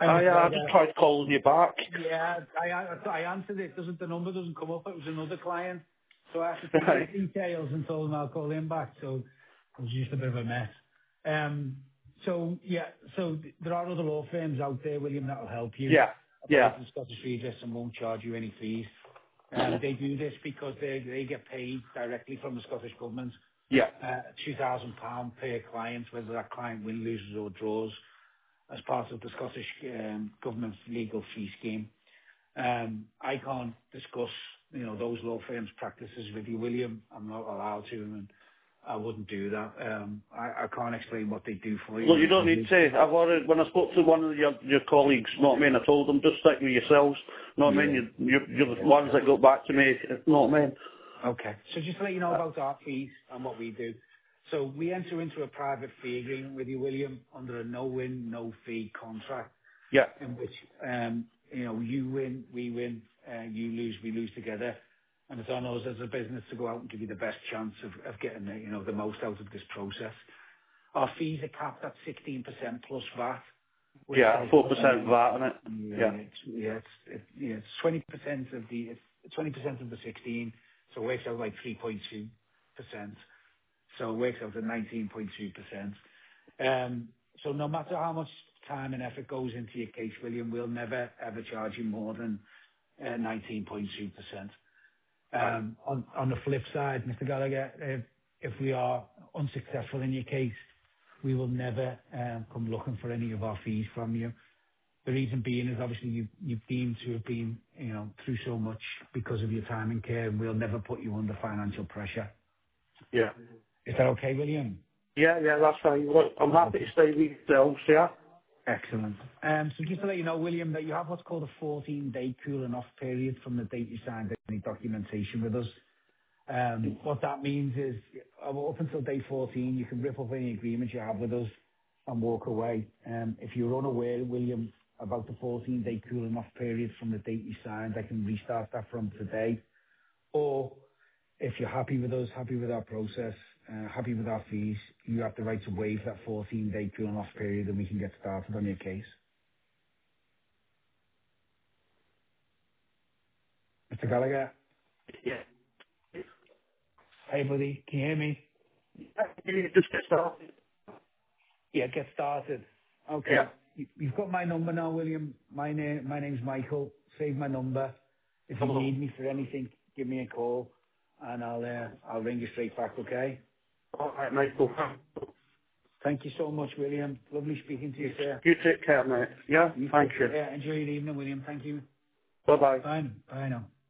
I just tried calling you back. Yeah, I answered it. The number doesn't come up. It was another client. So I have to take his details and told him I'll call him back. So it was just a bit of a mess. So there are other law firms out there, William, that will help you. Yeah. Yeah. The Scottish Regis and won't charge you any fees. They do this because they get paid directly from the Scottish Government. Yeah. £2,000 per client, whether that client wins, loses or draws, as part of the Scottish Government's legal fee scheme. I can't discuss, those law firms' practices with you, William. I'm not allowed to, and I wouldn't do that. I can't explain what they do for you. Look, you don't need to. When I spoke to one of your colleagues, not me, I told them just stick with yourselves. Not me. You're the ones that got back to me. Not me. Okay. So just to let you know about our fees and what we do. So we enter into a private fee agreement with you, William, under a no-win, no-fee contract. Yeah. In which, you win, we win, you lose, we lose together. And it's on us as a business to go out and give you the best chance of getting the most out of this process. Our fees are capped at 16% plus VAT. Yeah, 4% VAT on it. It's 20% of the 16, so it works out like 3.2%. So it works out at 19.2%. So no matter how much time and effort goes into your case, William, we'll never ever charge you more than 19.2%. On the flip side, Mr. Gallagher, if we are unsuccessful in your case, we will never come looking for any of our fees from you. The reason being is obviously you've deemed to have been through so much because of your time and care, and we'll never put you under financial pressure. Yeah. Is that okay, William? Yeah, that's fine. Look, I'm happy to stay with yourselves, yeah? Excellent. So just to let you know, William, that you have what's called a 14-day cooling off period from the date you signed any documentation with us. What that means is up until day 14, you can rip up any agreements you have with us and walk away. If you're unaware, William, about the 14-day cooling off period from the date you signed, I can restart that from today. Or if you're happy with us, happy with our process, happy with our fees, you have the right to waive that 14-day cooling off period and we can get started on your case. Mr. Gallagher? Yeah. Hey, buddy, can you hear me? You just get started. Yeah, get started. Okay. Yeah. You've got my number now, William. My name's Michael. Save my number. If you need me for anything, give me a call, and I'll ring you straight back. Okay? All right, Michael. Thank you so much, William. Lovely speaking to you, sir. You take care, mate. Yeah. Thank you. Yeah. Enjoy your evening, William. Thank you. Bye bye. Bye. Bye now.